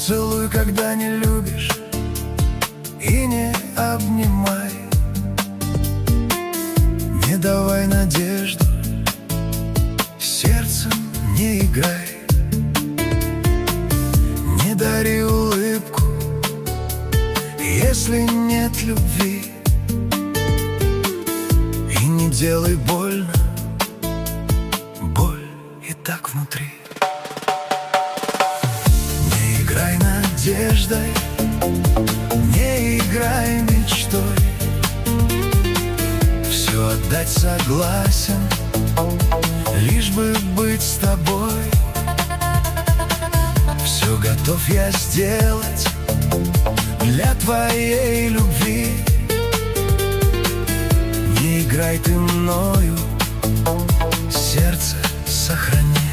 целуй, когда не любишь, и не обнимай. Не давай надежду, сердцем не играй. Не дари улыбку, если нет любви. И не делай больно, боль и так внутри. Не играй надеждой, не играй мечтой. Все отдать согласен, лишь бы быть с тобой. Все готов я сделать для твоей любви. Не играй ты мною, сердце сохрани.